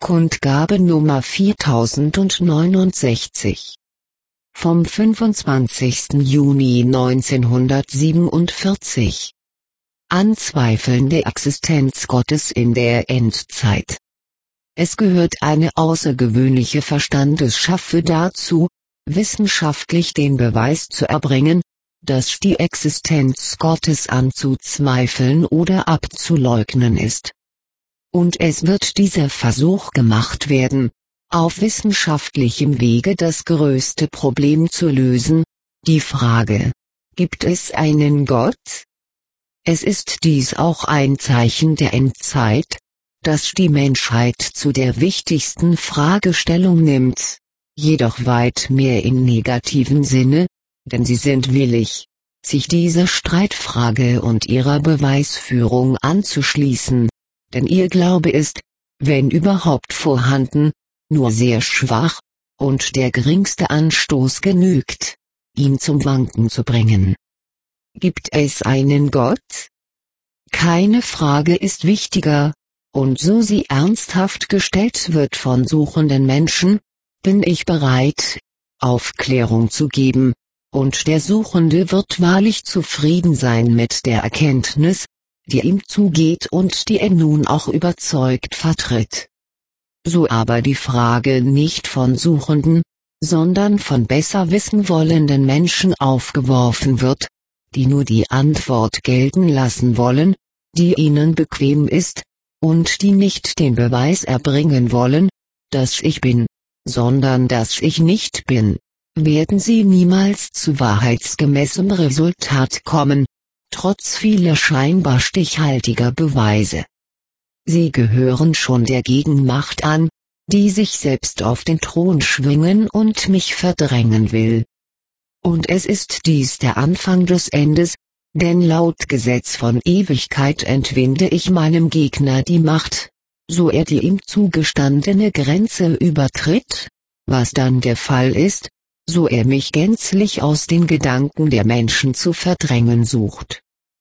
Kundgabe Nummer 4069 vom 25. Juni 1947. Anzweifeln der Existenz Gottes in der Endzeit. Es gehört eine außergewöhnliche Verstandesschärfe dazu, wissenschaftlich den Beweis zu erbringen, dass die Existenz Gottes anzuzweifeln oder abzuleugnen ist. Und es wird dieser Versuch gemacht werden, auf wissenschaftlichem Wege das größte Problem zu lösen, die Frage: Gibt es einen Gott? Es ist dies auch ein Zeichen der Endzeit, dass die Menschheit zu der wichtigsten Frage Stellung nimmt, jedoch weit mehr im negativen Sinne, denn sie sind willig, sich dieser Streitfrage und ihrer Beweisführung anzuschließen, denn ihr Glaube ist, wenn überhaupt vorhanden, nur sehr schwach, und der geringste Anstoß genügt, ihn zum Wanken zu bringen. Gibt es einen Gott? Keine Frage ist wichtiger, und so sie ernsthaft gestellt wird von suchenden Menschen, bin ich bereit, Aufklärung zu geben, und der Suchende wird wahrlich zufrieden sein mit der Erkenntnis, die ihm zugeht und die er nun auch überzeugt vertritt. So aber die Frage nicht von Suchenden, sondern von besser wissen wollenden Menschen aufgeworfen wird, die nur die Antwort gelten lassen wollen, die ihnen bequem ist, und die nicht den Beweis erbringen wollen, dass ich bin, sondern dass ich nicht bin, werden sie niemals zu wahrheitsgemäßem Resultat kommen, trotz vieler scheinbar stichhaltiger Beweise. Sie gehören schon der Gegenmacht an, die sich selbst auf den Thron schwingen und mich verdrängen will. Und es ist dies der Anfang des Endes, denn laut Gesetz von Ewigkeit entwinde ich meinem Gegner die Macht, so er die ihm zugestandene Grenze übertritt, was dann der Fall ist, so er mich gänzlich aus den Gedanken der Menschen zu verdrängen sucht.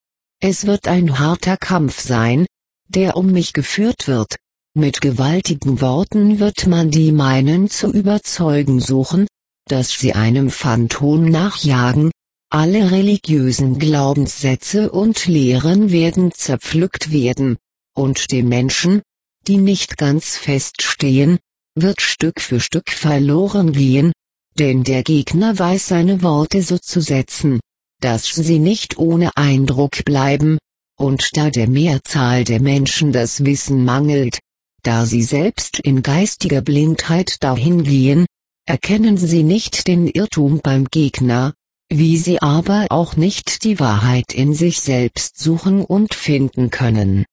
Es wird ein harter Kampf sein, der um mich geführt wird, mit gewaltigen Worten wird man die meinen zu überzeugen suchen, dass sie einem Phantom nachjagen, alle religiösen Glaubenssätze und Lehren werden zerpflückt werden, und dem Menschen, die nicht ganz feststehen, wird Stück für Stück verloren gehen, denn der Gegner weiß seine Worte so zu setzen, dass sie nicht ohne Eindruck bleiben, und da der Mehrzahl der Menschen das Wissen mangelt, da sie selbst in geistiger Blindheit dahingehen, erkennen sie nicht den Irrtum beim Gegner, wie sie aber auch nicht die Wahrheit in sich selbst suchen und finden können.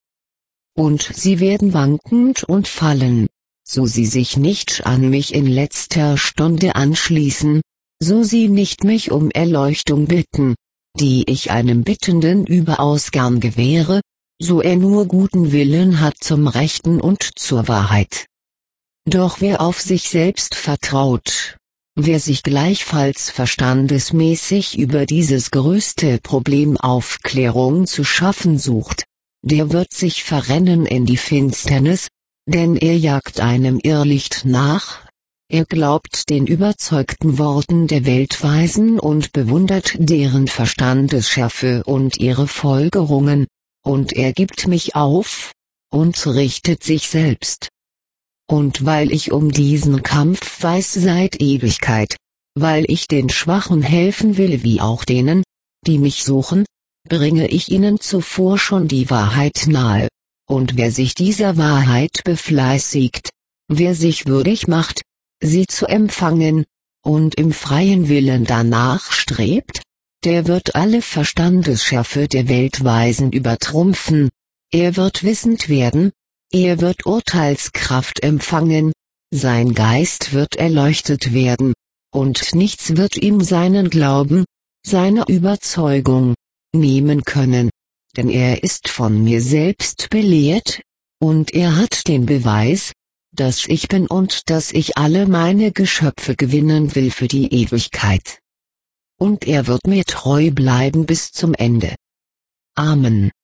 Und sie werden wankend und fallen, so sie sich nicht an mich in letzter Stunde anschließen, so sie nicht mich um Erleuchtung bitten, die ich einem Bittenden überaus gern gewähre, so er nur guten Willen hat zum Rechten und zur Wahrheit. Doch wer auf sich selbst vertraut, wer sich gleichfalls verstandesmäßig über dieses größte Problem Aufklärung zu schaffen sucht, der wird sich verrennen in die Finsternis, denn er jagt einem Irrlicht nach, er glaubt den überzeugten Worten der Weltweisen und bewundert deren Verstandesschärfe und ihre Folgerungen, und er gibt mich auf, und richtet sich selbst. Und weil ich um diesen Kampf weiß seit Ewigkeit, weil ich den Schwachen helfen will wie auch denen, die mich suchen, bringe ich ihnen zuvor schon die Wahrheit nahe, und wer sich dieser Wahrheit befleißigt, wer sich würdig macht, sie zu empfangen, und im freien Willen danach strebt, der wird alle Verstandesschärfe der Weltweisen übertrumpfen, er wird wissend werden, er wird Urteilskraft empfangen, sein Geist wird erleuchtet werden, und nichts wird ihm seinen Glauben, seine Überzeugung, nehmen können, denn er ist von mir selbst belehrt, und er hat den Beweis, dass ich bin und dass ich alle meine Geschöpfe gewinnen will für die Ewigkeit. Und er wird mir treu bleiben bis zum Ende. Amen.